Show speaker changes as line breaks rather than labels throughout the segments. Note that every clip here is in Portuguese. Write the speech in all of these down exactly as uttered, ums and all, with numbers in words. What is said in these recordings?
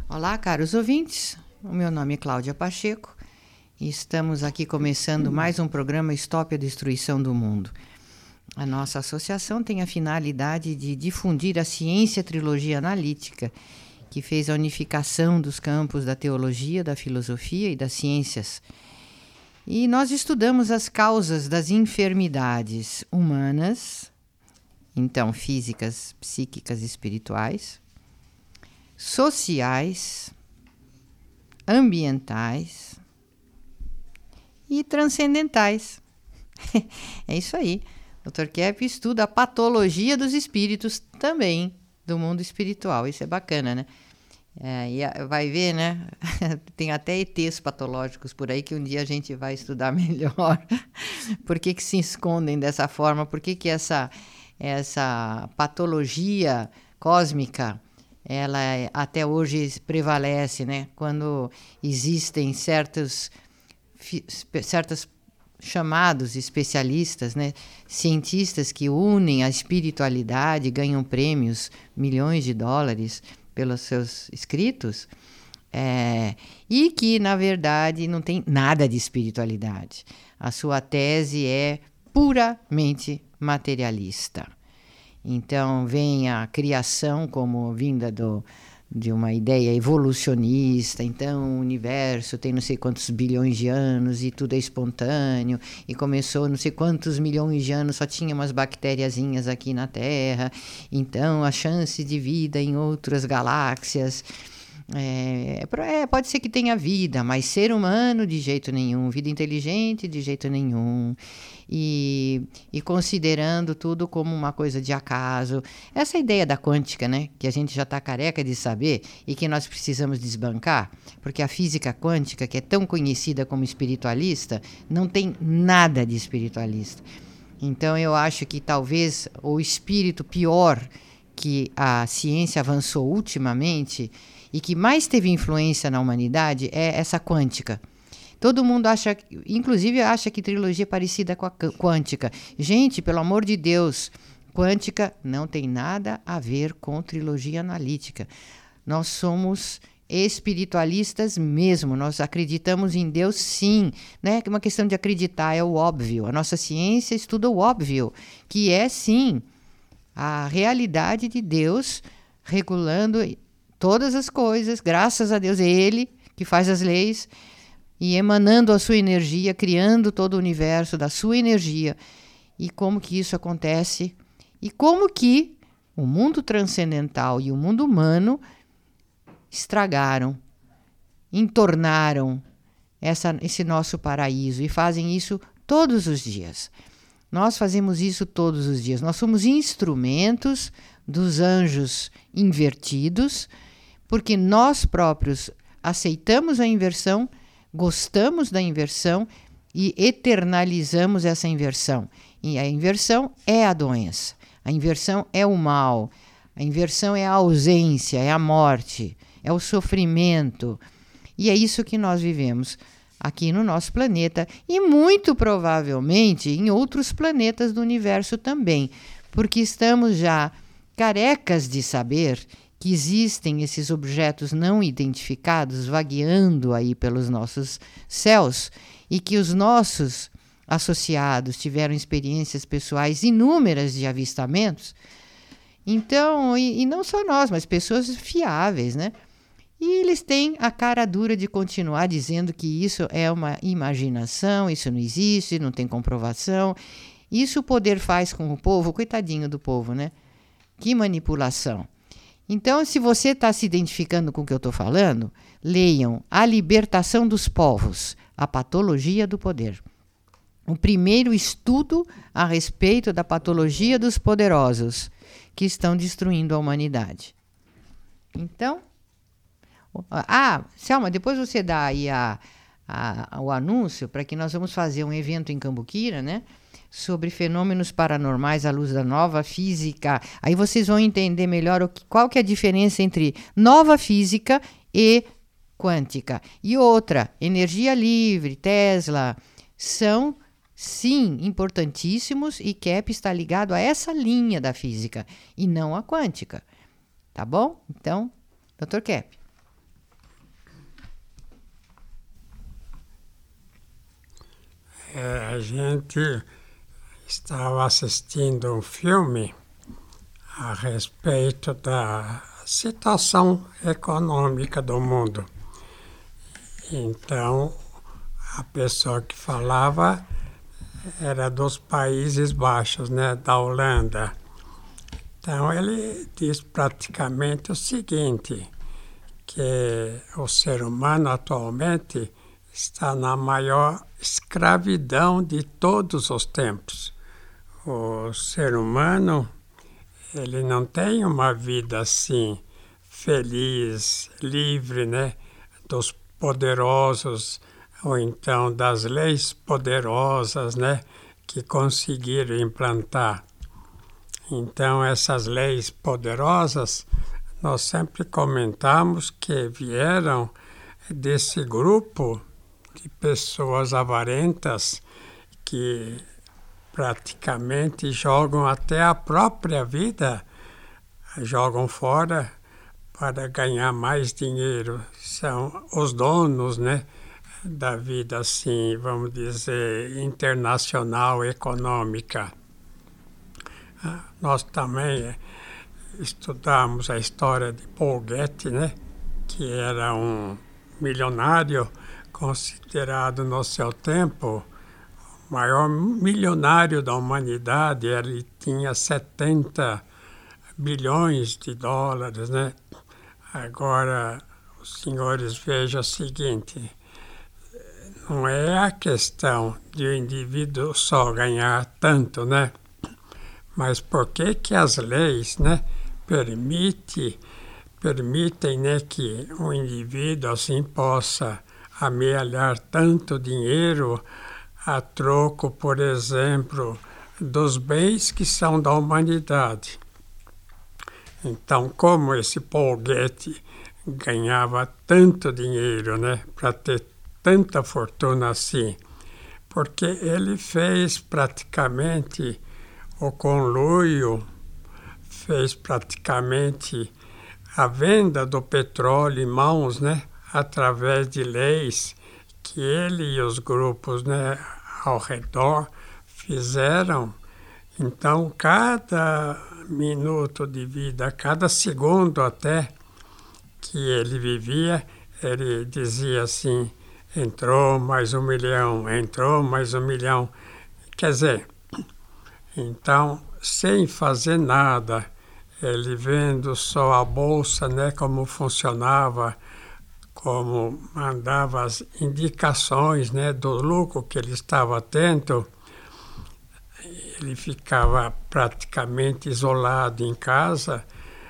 Olá, caros ouvintes. O meu nome é Cláudia Pacheco e estamos aqui começando mais um programa Stop a Destruição do Mundo. A nossa associação tem a finalidade de difundir a ciência trilogia analítica, que fez a unificação dos campos da teologia, da filosofia e das ciências. E nós estudamos as causas das enfermidades humanas, então físicas, psíquicas e espirituais, sociais, ambientais e transcendentais. É isso aí. doutor Kepp estuda a patologia dos espíritos também, do mundo espiritual. Isso é bacana, né? É, e vai ver, né? Tem até E Tês patológicos por aí que um dia a gente vai estudar melhor. Por que que se escondem dessa forma? Por que que essa, essa patologia cósmica ela até hoje prevalece, né? Quando existem certos, certos chamados especialistas, né? Cientistas que unem a espiritualidade, ganham prêmios, milhões de dólares pelos seus escritos, é, e que, na verdade, não tem nada de espiritualidade. A sua tese é puramente materialista. Então, vem a criação como vinda do, de uma ideia evolucionista. Então, o universo tem não sei quantos bilhões de anos e tudo é espontâneo. E começou não sei quantos milhões de anos, só tinha umas bactériazinhas aqui na Terra. Então, a chance de vida em outras galáxias... É, é, pode ser que tenha vida, mas ser humano de jeito nenhum, vida inteligente de jeito nenhum, e, e considerando tudo como uma coisa de acaso. Essa ideia da quântica, né, que a gente já está careca de saber e que nós precisamos desbancar, porque a física quântica, que é tão conhecida como espiritualista, não tem nada de espiritualista. Então eu acho que talvez o espírito pior que a ciência avançou ultimamente e que mais teve influência na humanidade é essa quântica. Todo mundo acha, inclusive acha que trilogia é parecida com a quântica. Gente, pelo amor de Deus, quântica não tem nada a ver com trilogia analítica. Nós somos espiritualistas mesmo, nós acreditamos em Deus sim, né? É uma questão de acreditar, é o óbvio. A nossa ciência estuda o óbvio, que é sim a realidade de Deus regulando todas as coisas, graças a Deus, é Ele que faz as leis e emanando a sua energia, criando todo o universo da sua energia. E como que isso acontece? E como que o mundo transcendental e o mundo humano estragaram, entornaram essa, esse nosso paraíso e fazem isso todos os dias. Nós fazemos isso todos os dias. Nós somos instrumentos dos anjos invertidos, porque nós próprios aceitamos a inversão, gostamos da inversão e eternalizamos essa inversão. E a inversão é a doença, a inversão é o mal, a inversão é a ausência, é a morte, é o sofrimento. E é isso que nós vivemos aqui no nosso planeta e muito provavelmente em outros planetas do universo também, porque estamos já carecas de saber que existem esses objetos não identificados vagueando aí pelos nossos céus e que os nossos associados tiveram experiências pessoais inúmeras de avistamentos. Então, e, e não só nós, mas pessoas fiáveis, né? E eles têm a cara dura de continuar dizendo que isso é uma imaginação, isso não existe, não tem comprovação. Isso o poder faz com o povo, coitadinho do povo, né? Que manipulação. Então, se você está se identificando com o que eu estou falando, leiam A Libertação dos Povos, a Patologia do Poder. O primeiro estudo a respeito da patologia dos poderosos que estão destruindo a humanidade. Então, ah, Selma, depois você dá aí a, a, o anúncio para que nós vamos fazer um evento em Cambuquira, né? Sobre fenômenos paranormais à luz da nova física. Aí vocês vão entender melhor o que, qual que é a diferença entre nova física e quântica. E outra, energia livre, Tesla, são sim importantíssimos e Kepp está ligado a essa linha da física e não a quântica. Tá bom? Então, doutor Kepp.
É, a gente estava assistindo um filme a respeito da situação econômica do mundo. Então, a pessoa que falava era dos Países Baixos, né, da Holanda. Então, ele diz praticamente o seguinte, que o ser humano atualmente está na maior escravidão de todos os tempos. O ser humano, ele não tem uma vida assim, feliz, livre, né, dos poderosos, ou então das leis poderosas, né, que conseguiram implantar. Então, essas leis poderosas, nós sempre comentamos que vieram desse grupo de pessoas avarentas que praticamente jogam até a própria vida, jogam fora para ganhar mais dinheiro. São os donos, né, da vida, assim, vamos dizer, internacional, econômica. Nós também estudamos a história de Paul Getty, né, que era um milionário considerado no seu tempo o maior milionário da humanidade. Ele tinha setenta bilhões de dólares, né? Agora, os senhores vejam o seguinte, não é a questão de o indivíduo só ganhar tanto, né? Mas por que que as leis, né, permite, permitem, né, que um indivíduo assim possa amealhar tanto dinheiro a troco, por exemplo, dos bens que são da humanidade? Então, como esse Paul Getty ganhava tanto dinheiro, né, para ter tanta fortuna assim? Porque ele fez praticamente o conluio, fez praticamente a venda do petróleo em mãos, né, através de leis que ele e os grupos, né, ao redor fizeram. Então, cada minuto de vida, cada segundo até que ele vivia, ele dizia assim, entrou mais um milhão, entrou mais um milhão. Quer dizer, então, sem fazer nada, ele vendo só a bolsa, né, como funcionava, como mandava as indicações, né, do lucro que ele estava tendo, ele ficava praticamente isolado em casa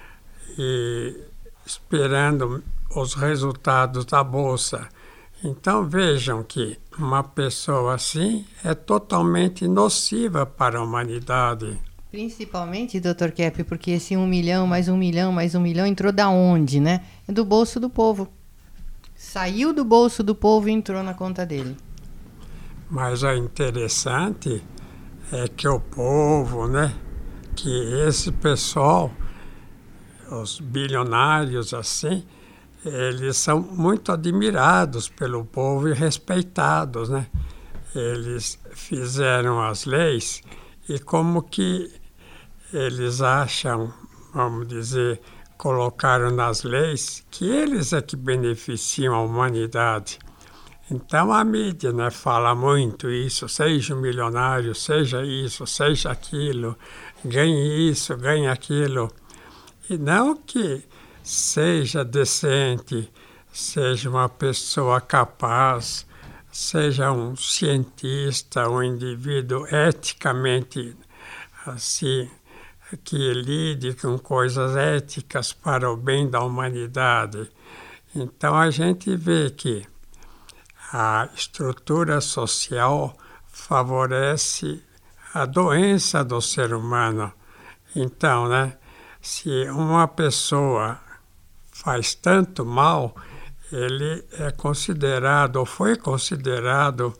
e esperando os resultados da bolsa. Então vejam que uma pessoa assim é totalmente nociva para a humanidade.
Principalmente, doutor Kepp, porque esse um milhão, mais um milhão, mais um milhão entrou da onde, né? É do bolso do povo. Saiu do bolso do povo e entrou na conta dele.
Mas o interessante é que o povo, né, que esse pessoal, os bilionários assim, eles são muito admirados pelo povo e respeitados, né? Eles fizeram as leis e como que eles acham, vamos dizer, colocaram nas leis que eles é que beneficiam a humanidade. Então a mídia, né, fala muito isso, seja um milionário, seja isso, seja aquilo, ganhe isso, ganhe aquilo. E não que seja decente, seja uma pessoa capaz, seja um cientista, um indivíduo eticamente assim, que lide com coisas éticas para o bem da humanidade. Então a gente vê que a estrutura social favorece a doença do ser humano. Então, né, se uma pessoa faz tanto mal, ele é considerado, ou foi considerado,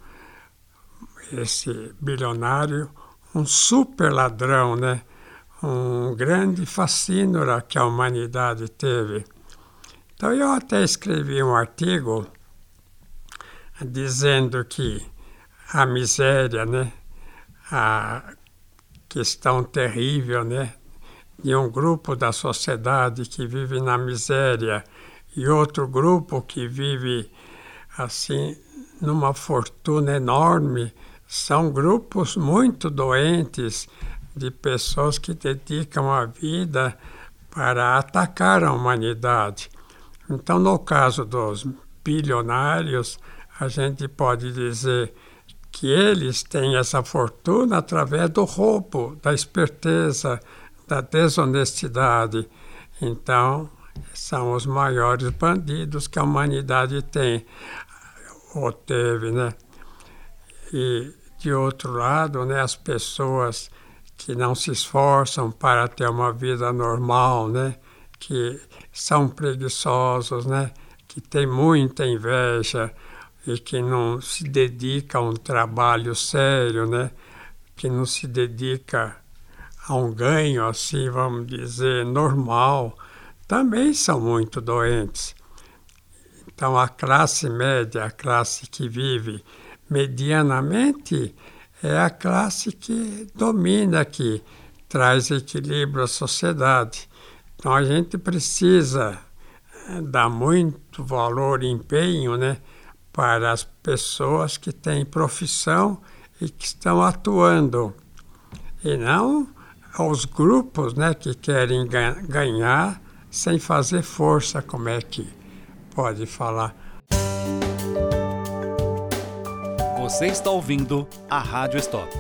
esse bilionário, um super ladrão, né? Um grande facínora que a humanidade teve. Então eu até escrevi um artigo dizendo que a miséria, né? A questão terrível, né? De um grupo da sociedade que vive na miséria e outro grupo que vive assim numa fortuna enorme, são grupos muito doentes de pessoas que dedicam a vida para atacar a humanidade. Então, no caso dos bilionários, a gente pode dizer que eles têm essa fortuna através do roubo, da esperteza, da desonestidade. Então, são os maiores bandidos que a humanidade tem, ou teve, né? E, de outro lado, né, as pessoas que não se esforçam para ter uma vida normal, né, que são preguiçosos, né, que têm muita inveja e que não se dedicam a um trabalho sério, né, que não se dedica a um ganho, assim, vamos dizer, normal, também são muito doentes. Então, a classe média, a classe que vive medianamente, é a classe que domina, que traz equilíbrio à sociedade. Então, a gente precisa dar muito valor e empenho, né, para as pessoas que têm profissão e que estão atuando, e não aos grupos, né, que querem ganhar sem fazer força, como é que pode falar.
Você está ouvindo a Rádio Stop.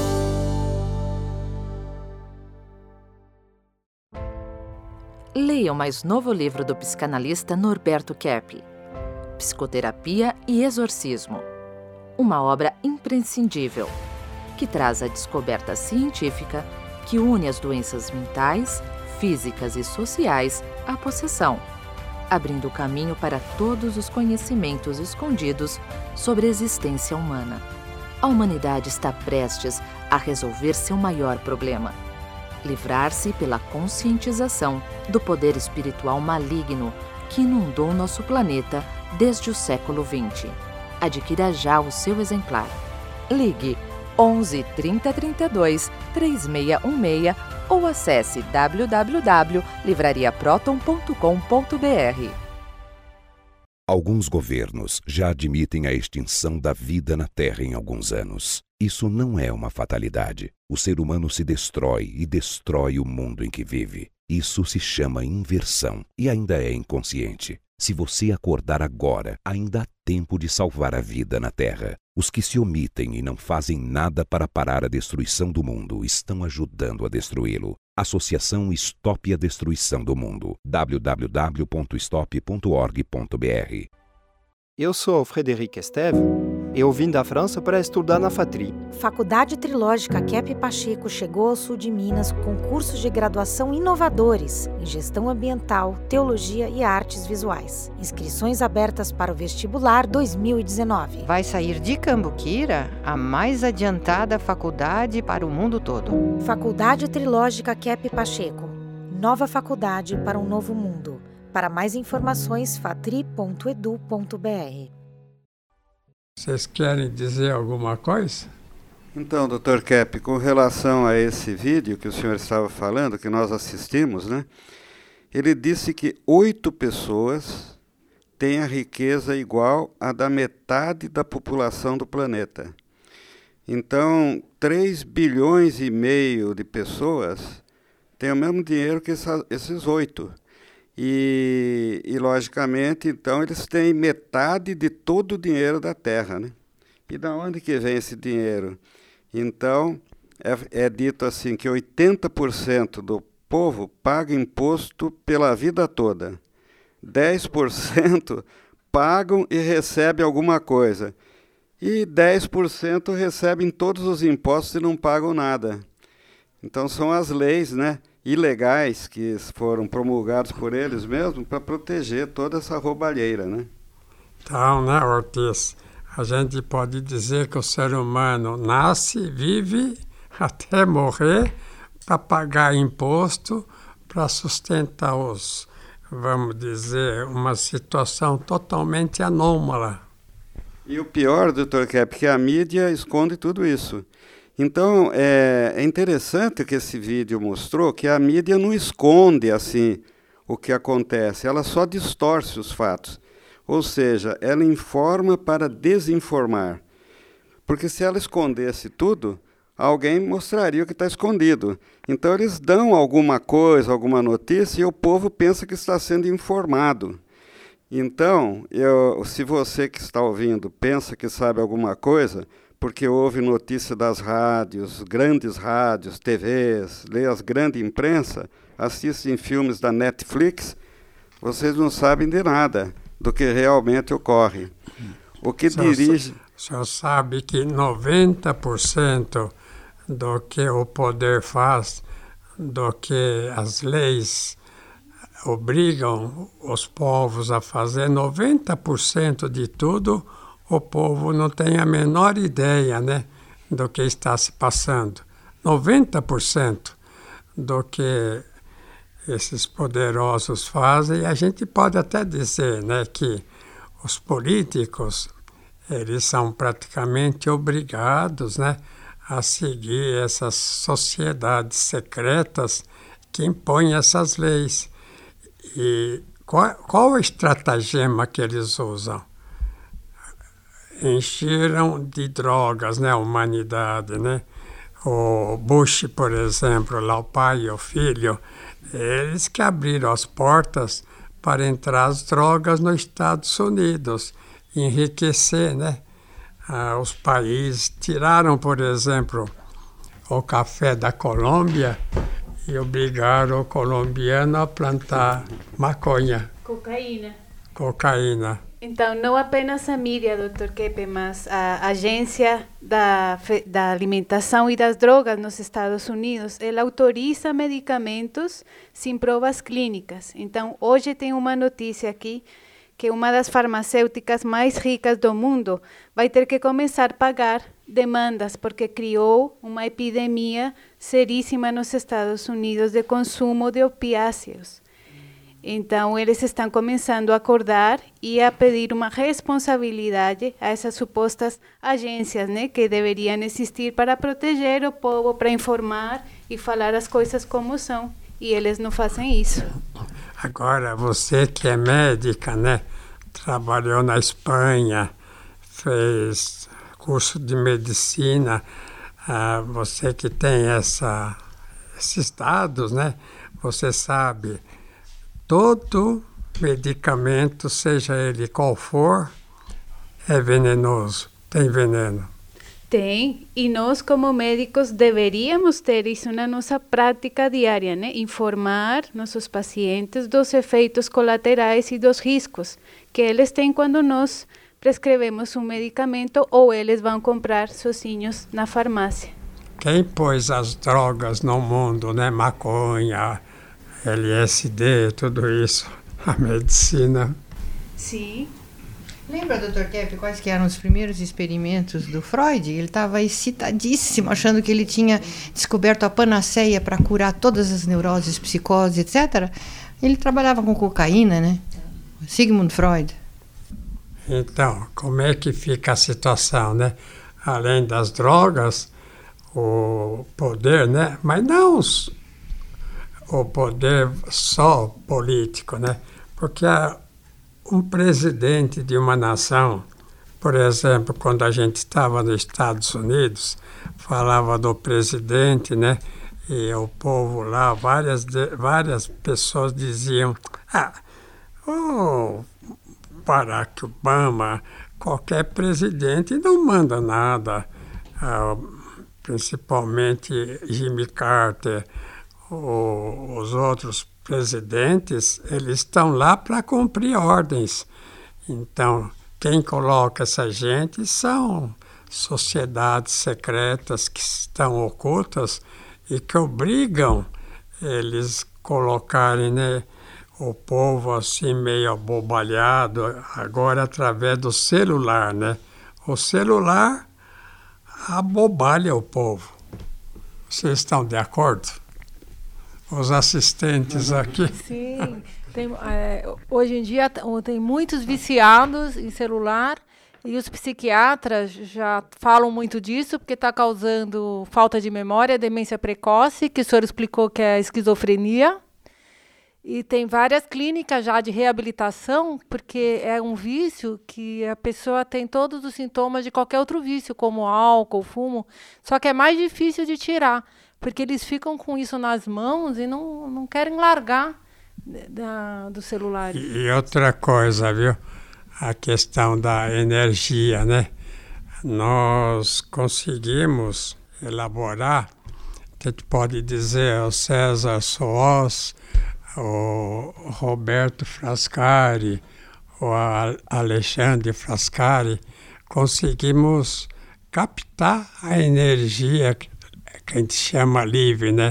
Leia o mais novo livro do psicanalista Norberto Keppe, Psicoterapia e Exorcismo. Uma obra imprescindível, que traz a descoberta científica que une as doenças mentais, físicas e sociais à possessão, abrindo o caminho para todos os conhecimentos escondidos sobre a existência humana. A humanidade está prestes a resolver seu maior problema: livrar-se pela conscientização do poder espiritual maligno que inundou nosso planeta desde o século vinte. Adquira já o seu exemplar. Ligue onze, trinta, trinta e dois, três seis um seis ou acesse w w w ponto livraria proton ponto com ponto b r.
Alguns governos já admitem a extinção da vida na Terra em alguns anos. Isso não é uma fatalidade. O ser humano se destrói e destrói o mundo em que vive. Isso se chama inversão e ainda é inconsciente. Se você acordar agora, ainda há tempo de salvar a vida na Terra. Os que se omitem e não fazem nada para parar a destruição do mundo estão ajudando a destruí-lo. Associação Stop a Destruição do Mundo. w w w ponto stop ponto org ponto b r.
Eu sou o Frederic Esteve. Eu vim da França para estudar na FATRI.
Faculdade Trilógica Keppe Pacheco chegou ao sul de Minas com cursos de graduação inovadores em Gestão Ambiental, Teologia e Artes Visuais. Inscrições abertas para o vestibular dois mil e dezenove.
Vai sair de Cambuquira a mais adiantada faculdade para o mundo todo.
Faculdade Trilógica Keppe Pacheco. Nova faculdade para um novo mundo. Para mais informações, fatri ponto edu ponto b r.
Vocês querem dizer alguma coisa?
Então, doutor Keppe, com relação a esse vídeo que o senhor estava falando, que nós assistimos, né? Ele disse que oito pessoas têm a riqueza igual à da metade da população do planeta. Então, três bilhões e meio de pessoas têm o mesmo dinheiro que essa, esses oito. E, e, logicamente, então, eles têm metade de todo o dinheiro da Terra, né? E de onde que vem esse dinheiro? Então, é, é dito assim que oitenta por cento do povo paga imposto pela vida toda. dez por cento pagam e recebem alguma coisa. E dez por cento recebem todos os impostos e não pagam nada. Então, são as leis, né, ilegais que foram promulgados por eles mesmos para proteger toda essa roubalheira, né?
Então, né, Ortiz, a gente pode dizer que o ser humano nasce, vive até morrer para pagar imposto, para sustentar os, vamos dizer, uma situação totalmente anômala.
E o pior, doutor Kepp, que a mídia esconde tudo isso. Então, é, é interessante que esse vídeo mostrou que a mídia não esconde assim o que acontece, ela só distorce os fatos. Ou seja, ela informa para desinformar. Porque se ela escondesse tudo, alguém mostraria o que está escondido. Então, eles dão alguma coisa, alguma notícia, e o povo pensa que está sendo informado. Então, eu, se você que está ouvindo pensa que sabe alguma coisa, porque ouve notícia das rádios, grandes rádios, T Vs, lê as grandes imprensa, assistem filmes da Netflix, vocês não sabem de nada do que realmente ocorre. O que dirige...
O senhor sabe que noventa por cento do que o poder faz, do que as leis obrigam os povos a fazer, noventa por cento de tudo, o povo não tem a menor ideia, né, do que está se passando. noventa por cento do que esses poderosos fazem, a gente pode até dizer, né, que os políticos, eles são praticamente obrigados, né, a seguir essas sociedades secretas que impõem essas leis. E qual, qual o estratagema que eles usam? Encheram de drogas, né, a humanidade, né? O Bush, por exemplo, lá o pai e o filho, eles que abriram as portas para entrar as drogas nos Estados Unidos, enriquecer, né, ah, os países. Tiraram, por exemplo, o café da Colômbia e obrigaram o colombiano a plantar maconha.
Cocaína.
Cocaína.
Então, não apenas a mídia, doutor Kepp, mas a Agência da, da Alimentação e das Drogas nos Estados Unidos, ela autoriza medicamentos sem provas clínicas. Então, hoje tem uma notícia aqui que uma das farmacêuticas mais ricas do mundo vai ter que começar a pagar demandas porque criou uma epidemia seríssima nos Estados Unidos de consumo de opiáceos. Então, eles estão começando a acordar e a pedir uma responsabilidade a essas supostas agências, né, que deveriam existir para proteger o povo, para informar e falar as coisas como são. E eles não fazem isso.
Agora, você que é médica, né, trabalhou na Espanha, fez curso de medicina, ah, você que tem essa, esses dados, né, você sabe... Todo medicamento, seja ele qual for, é venenoso, tem veneno.
Tem, e nós como médicos deveríamos ter isso na nossa prática diária, né? Informar nossos pacientes dos efeitos colaterais e dos riscos que eles têm quando nós prescrevemos um medicamento ou eles vão comprar sozinhos na farmácia.
Quem pôs as drogas no mundo, né? Maconha, L S D, tudo isso, a medicina.
Sim.
Lembra, doutor Kepp, quais que eram os primeiros experimentos do Freud? Ele estava excitadíssimo, achando que ele tinha descoberto a panaceia para curar todas as neuroses, psicoses, etcétera. Ele trabalhava com cocaína, né? Sigmund Freud.
Então, como é que fica a situação, né? Além das drogas, o poder, né? Mas não os o poder só político, né? Porque a, um presidente de uma nação, por exemplo, quando a gente estava nos Estados Unidos, falava do presidente, né? E o povo lá, várias, várias pessoas diziam, ah, o Barack Obama, qualquer presidente não manda nada, ah, principalmente Jimmy Carter, O, os outros presidentes, eles estão lá para cumprir ordens. Então, quem coloca essa gente são sociedades secretas que estão ocultas e que obrigam eles colocarem, né, o povo assim meio abobalhado, agora através do celular, né? O celular abobalha o povo. Vocês estão de acordo? Os assistentes aqui.
Sim, tem, é, hoje em dia tem muitos viciados em celular E os psiquiatras já falam muito disso, porque está causando falta de memória, demência precoce, que o senhor explicou que é esquizofrenia. E tem várias clínicas já de reabilitação, porque é um vício que a pessoa tem todos os sintomas de qualquer outro vício, como álcool, fumo, só que é mais difícil de tirar, porque eles ficam com isso nas mãos e não, não querem largar da, do celular.
E outra coisa, viu? A questão da energia, né? Nós conseguimos elaborar, a gente pode dizer, o César Soares, o Roberto Frascari, o Alexandre Frascari, conseguimos captar a energia que a gente chama livre, né?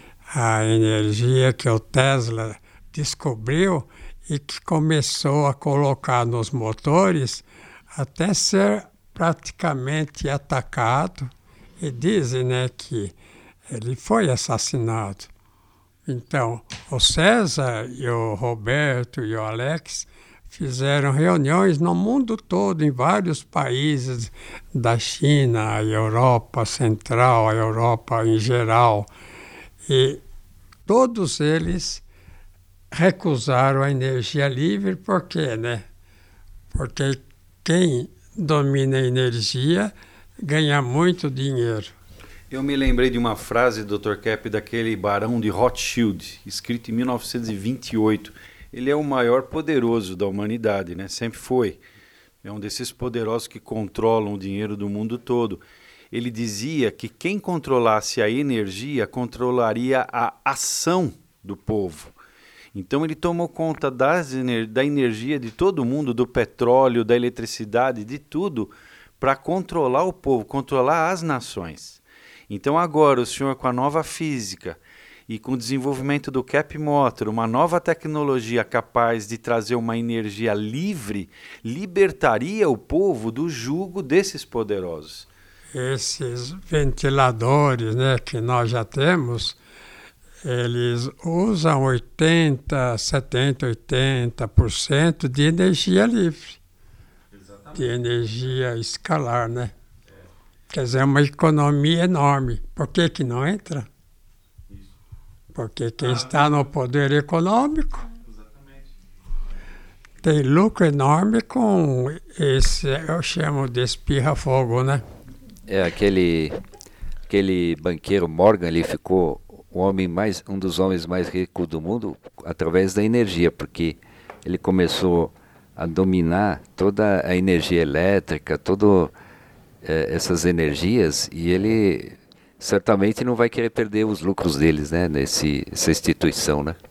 A energia que o Tesla descobriu e que começou a colocar nos motores até ser praticamente atacado. E dizem, né, que ele foi assassinado. Então, o César e o Roberto e o Alex fizeram reuniões no mundo todo, em vários países da China, a Europa Central, a Europa em geral. E todos eles recusaram a energia livre, por quê, né? Porque quem domina a energia ganha muito dinheiro.
Eu me lembrei de uma frase, doutor Kepp, daquele barão de Rothschild, escrito em mil novecentos e vinte e oito. Ele é o maior poderoso da humanidade, né? Sempre foi. É um desses poderosos que controlam o dinheiro do mundo todo. Ele dizia que quem controlasse a energia controlaria a ação do povo. Então ele tomou conta das, da energia de todo mundo, do petróleo, da eletricidade, de tudo, para controlar o povo, controlar as nações. Então agora o senhor, com a nova física e com o desenvolvimento do Kepp Motor, uma nova tecnologia capaz de trazer uma energia livre, libertaria o povo do jugo desses poderosos.
Esses ventiladores, né, que nós já temos, eles usam oitenta, setenta, oitenta por cento de energia livre. Exatamente. De energia escalar, né? Quer dizer, é uma economia enorme. Por que que não entra? Isso. Porque quem ah, está no poder econômico exatamente. Tem lucro enorme com esse, eu chamo de espirra-fogo, né?
É, aquele, aquele banqueiro Morgan, ele ficou o homem mais, um dos homens mais ricos do mundo através da energia, porque ele começou a dominar toda a energia elétrica, todo essas energias, e ele certamente não vai querer perder os lucros deles, né, nesse, nessa instituição, né?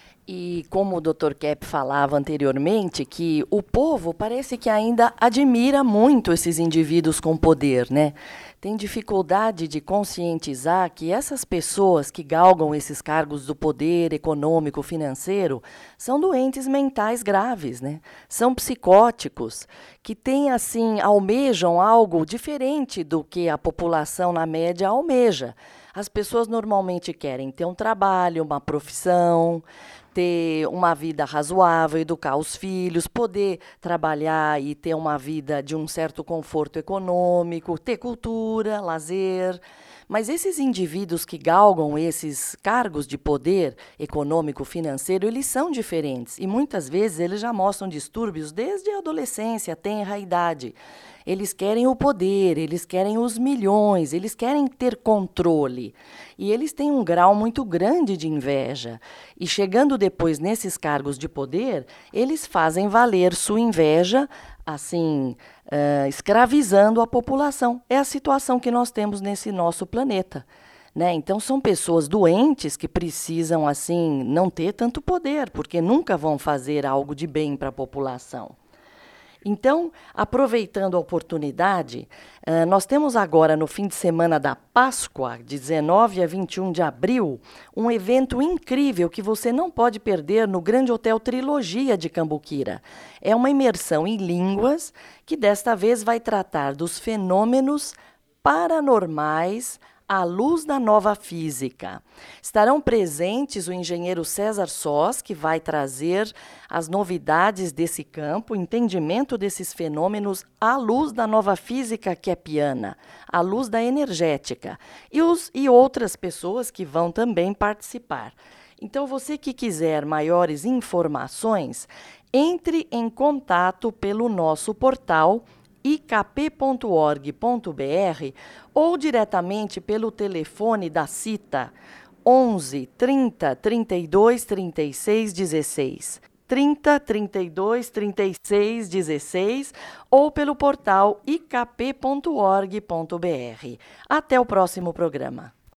E como o doutor Kepp falava anteriormente, que o povo parece que ainda admira muito esses indivíduos com poder, né? Tem dificuldade de conscientizar que essas pessoas que galgam esses cargos do poder econômico, financeiro, são doentes mentais graves, né? São psicóticos, que têm, assim, almejam algo diferente do que a população, na média, almeja. As pessoas normalmente querem ter um trabalho, uma profissão, ter uma vida razoável, educar os filhos, poder trabalhar e ter uma vida de um certo conforto econômico, ter cultura, lazer. Mas esses indivíduos que galgam esses cargos de poder econômico, financeiro, eles são diferentes. E muitas vezes eles já mostram distúrbios desde a adolescência, tenra idade. Eles querem o poder, eles querem os milhões, eles querem ter controle. E eles têm um grau muito grande de inveja. E chegando depois nesses cargos de poder, eles fazem valer sua inveja, assim, uh, escravizando a população. É a situação que nós temos nesse nosso planeta. Né? Então, são pessoas doentes que precisam, assim, não ter tanto poder, porque nunca vão fazer algo de bem para a população. Então, aproveitando a oportunidade, uh, nós temos agora, no fim de semana da Páscoa, de dezenove a vinte e um de abril, um evento incrível que você não pode perder no Grande Hotel Trilogia de Cambuquira. É uma imersão em línguas que, desta vez, vai tratar dos fenômenos paranormais A Luz da Nova Física. Estarão presentes o engenheiro César Sós, que vai trazer as novidades desse campo, o entendimento desses fenômenos à luz da nova física kepiana, à luz da energética, e, os, e outras pessoas que vão também participar. Então, você que quiser maiores informações, entre em contato pelo nosso portal i k p ponto org ponto b r ou diretamente pelo telefone da CITA onze, trinta, trinta e dois, trinta e seis, dezesseis. trinta, trinta e dois, trinta e seis, dezesseis ou pelo portal i k p ponto org ponto b r. Até o próximo programa.